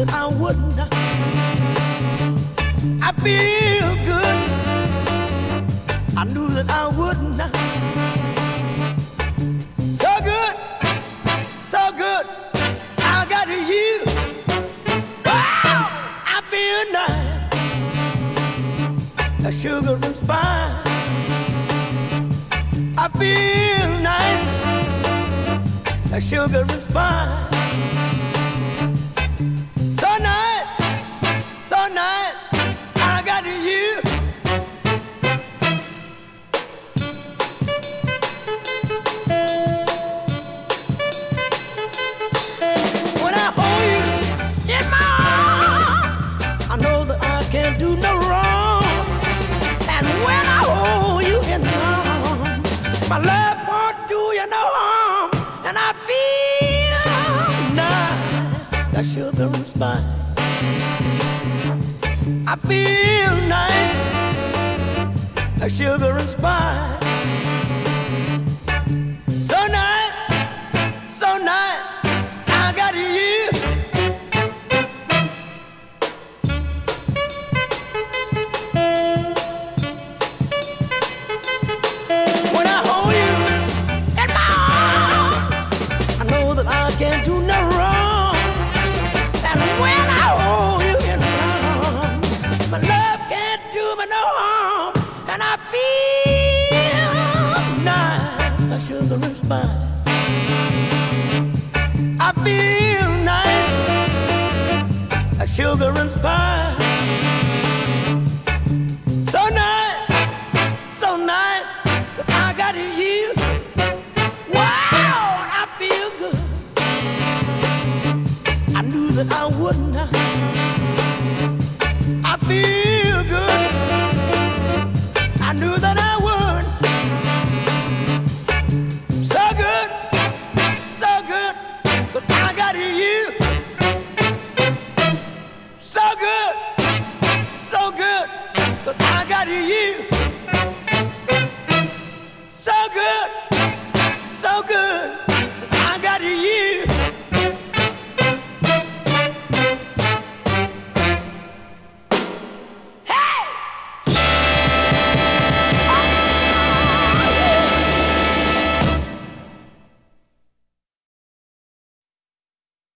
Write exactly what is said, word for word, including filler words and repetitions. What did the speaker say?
that I wouldn't. I feel good. I knew that I wouldn't. So good, so good. I got you. Wow, I feel nice. A sugar and spice. I feel nice. A sugar and spice. So nice, so nice. I got you. When I hold you in my arms, I know that I can't do no wrong. And when I hold you in my arms, my love won't do you no harm. And I feel nice, like sugar and spice. I feel nice, like sugar and spice. So nice, so nice, I got you. When I hold you in my arms, I know that I can't do no wrong. And when I hold you in my arms, my love can't do me no harm. And I feel nice, like sugar and spice. I feel nice, like sugar and spice. So nice, so nice, that I got you. Wow, I feel good. I knew that I wouldn't. I feel good. I knew that I would. So good, so good, but I got you. So good, so good, but I got you.